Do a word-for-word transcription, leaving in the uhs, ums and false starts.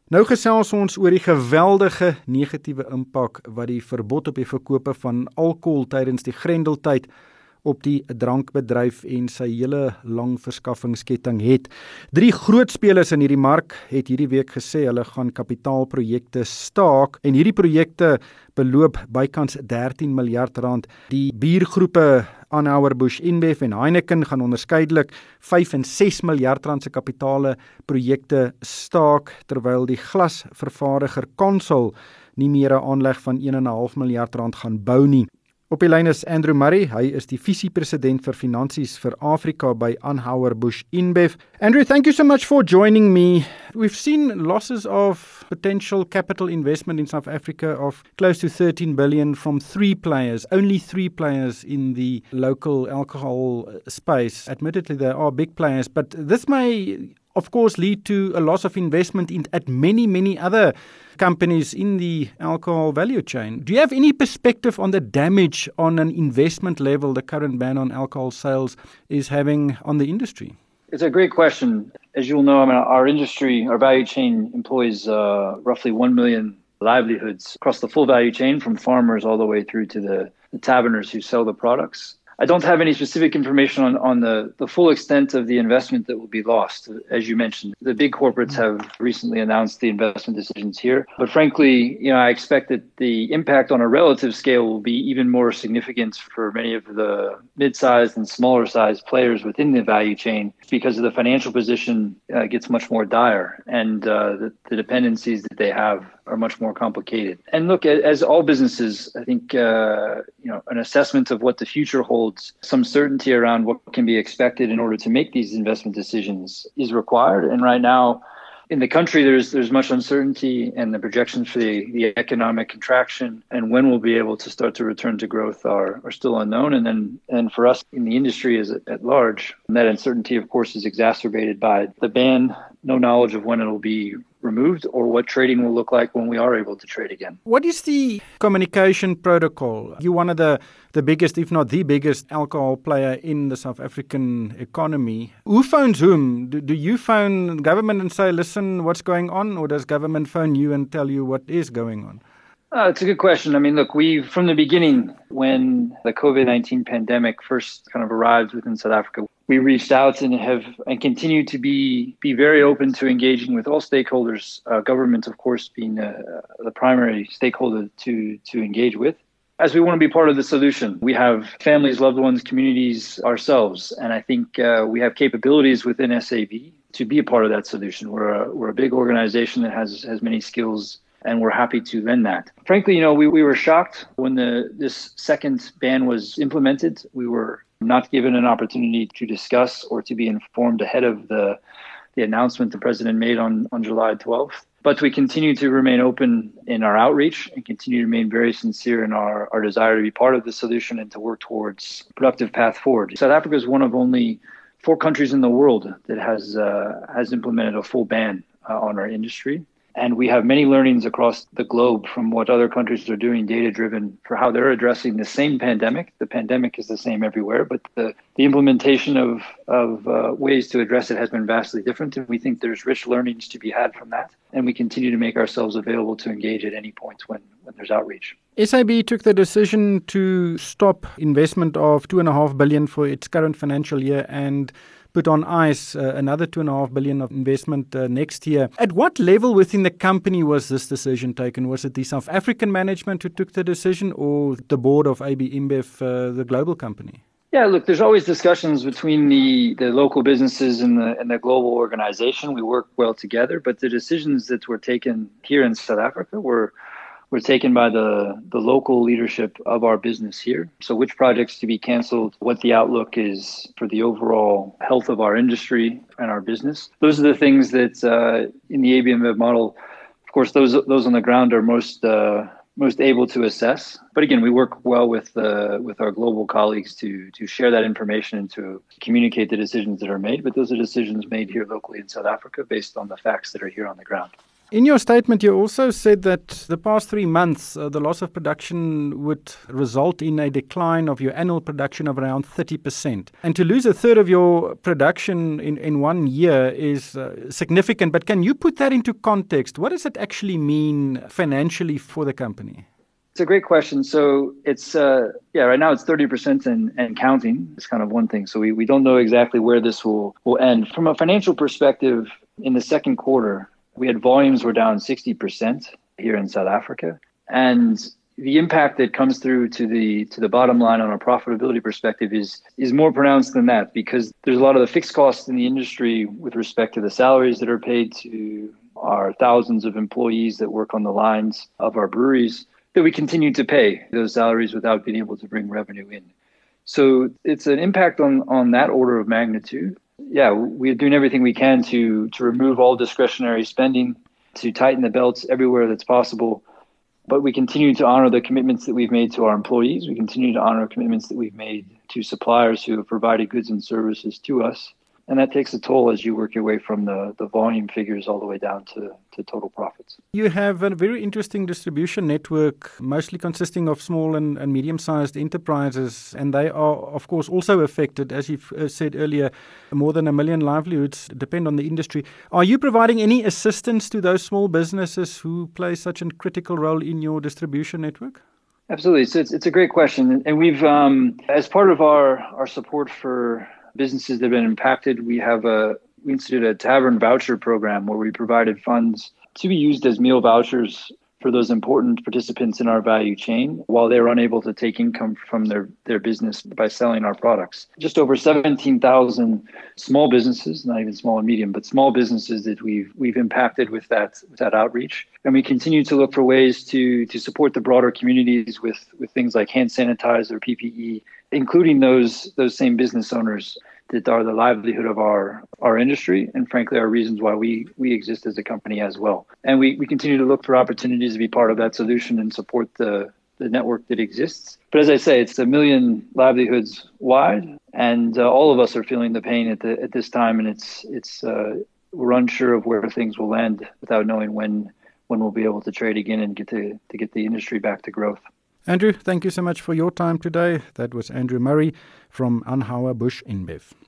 Nou gesels ons oor die geweldige negatiewe impak wat die verbod op die verkope van alkohol tydens die Grendeltyd op die drankbedryf en sy hele lang verskaffingsketting het. Drie groot spelers in hierdie mark het hierdie week gesê hulle gaan kapitaalprojekte staak en hierdie projekte beloop bykans dertien miljard rand. Die biergroepe Anheuser-Busch InBev en Heineken gaan onderskeidelik vyf en ses miljard rand se kapitale projekte staak, terwyl die glasvervaardiger Consol nie meer 'n aanleg van een en 'n half miljard rand gaan bou nie. Op die lyn is Andrew Murray, hy is die visiepresident vir finansies vir Afrika by Anheuser-Busch InBev. Andrew, thank you so much for joining me. We've seen losses of potential capital investment in South Africa of close to thirteen billion from three players, only three players in the local alcohol space. Admittedly, there are big players, but this may of course lead to a loss of investment in at many, many other companies in the alcohol value chain. Do you have any perspective on the damage on an investment level the current ban on alcohol sales is having on the industry? It's a great question. As you'll know, I mean, our industry, our value chain employs uh, roughly one million livelihoods across the full value chain, from farmers all the way through to the, the taverners who sell the products. I don't have any specific information on, on the, the full extent of the investment that will be lost. As you mentioned, the big corporates have recently announced the investment decisions here. But frankly, you know, I expect that the impact on a relative scale will be even more significant for many of the mid-sized and smaller-sized players within the value chain, because of the financial position uh, gets much more dire, and uh, the, the dependencies that they have are much more complicated. And look, as all businesses, I think uh, you know, an assessment of what the future holds, some certainty around what can be expected in order to make these investment decisions is required. And right now, in the country, there's there's much uncertainty, and the projections for the, the economic contraction and when we'll be able to start to return to growth are, are still unknown. And then and for us in the industry as at large, that uncertainty, of course, is exacerbated by the ban, no knowledge of when it will be removed or what trading will look like when we are able to trade again. What is the communication protocol? You're one of the, the biggest, if not the biggest, alcohol player in the South African economy. Who phones whom? Do, do you phone government and say, listen, what's going on? Or does government phone you and tell you what is going on? Uh, it's a good question. I mean, look, we from the beginning, when the COVID nineteen pandemic first kind of arrived within South Africa, we reached out and have and continue to be be very open to engaging with all stakeholders. Uh, government, of course, being uh, the primary stakeholder to to engage with, as we want to be part of the solution. We have families, loved ones, communities ourselves, and I think uh, we have capabilities within S A B to be a part of that solution. We're a, we're a big organization that has has many skills, and we're happy to lend that. Frankly, you know, we, we were shocked when the this second ban was implemented. We were not given an opportunity to discuss or to be informed ahead of the the announcement the president made on, on July twelfth. But we continue to remain open in our outreach and continue to remain very sincere in our, our desire to be part of the solution and to work towards a productive path forward. South Africa is one of only four countries in the world that has uh, has implemented a full ban uh, on our industry. And we have many learnings across the globe from what other countries are doing, data-driven, for how they're addressing the same pandemic. The pandemic is the same everywhere, but the, the implementation of, of uh, ways to address it has been vastly different. And we think there's rich learnings to be had from that. And we continue to make ourselves available to engage at any point when, when there's outreach. S A B took the decision to stop investment of two and a half billion for its current financial year and put on ice uh, another two and a half billion of investment uh, next year. At what level within the company was this decision taken? Was it the South African management who took the decision, or the board of A B InBev, uh, the global company? Yeah, look, there's always discussions between the, the local businesses and the and the global organization. We work well together, but the decisions that were taken here in South Africa were were taken by the, the local leadership of our business here. So which projects to be canceled, what the outlook is for the overall health of our industry and our business. Those are the things that uh, in the A B InBev model, of course, those those on the ground are most uh, most able to assess. But again, we work well with uh, with our global colleagues to to share that information and to communicate the decisions that are made. But those are decisions made here locally in South Africa based on the facts that are here on the ground. In your statement, you also said that the past three months, uh, the loss of production would result in a decline of your annual production of around thirty percent. And to lose a third of your production in, in one year is uh, significant. But can you put that into context? What does it actually mean financially for the company? It's a great question. So it's, uh, yeah, right now it's thirty percent and, and counting. It's kind of one thing. So we, we don't know exactly where this will, will end. From a financial perspective, in the second quarter, we had volumes were down sixty percent here in South Africa. And the impact that comes through to the to the bottom line on a profitability perspective is is more pronounced than that, because there's a lot of the fixed costs in the industry with respect to the salaries that are paid to our thousands of employees that work on the lines of our breweries, that we continue to pay those salaries without being able to bring revenue in. So it's an impact on, on that order of magnitude. Yeah, we're doing everything we can to to remove all discretionary spending, to tighten the belts everywhere that's possible. But we continue to honor the commitments that we've made to our employees. We continue to honor commitments that we've made to suppliers who have provided goods and services to us. And that takes a toll as you work your way from the, the volume figures all the way down to, to total profits. You have a very interesting distribution network, mostly consisting of small and, and medium-sized enterprises, and they are, of course, also affected. As you've said earlier, more than a million livelihoods depend on the industry. Are you providing any assistance to those small businesses who play such a critical role in your distribution network? Absolutely. So it's, it's a great question. And we've, um, as part of our, our support for businesses that have been impacted, we have a we instituted a tavern voucher program where we provided funds to be used as meal vouchers for those important participants in our value chain while they're unable to take income from their, their business by selling our products. Just over seventeen thousand small businesses, not even small and medium, but small businesses that we've we've impacted with that with that outreach. And we continue to look for ways to to support the broader communities with, with things like hand sanitizer, P P E, including those those same business owners that are the livelihood of our, our industry, and frankly, are reasons why we we exist as a company as well. And we, we continue to look for opportunities to be part of that solution and support the, the network that exists. But as I say, it's a million livelihoods wide, and uh, all of us are feeling the pain at the at this time, and it's it's uh, we're unsure of where things will land without knowing when when we'll be able to trade again and get to, to get the industry back to growth. Andrew, thank you so much for your time today. That was Andrew Murray from Anheuser-Busch InBev.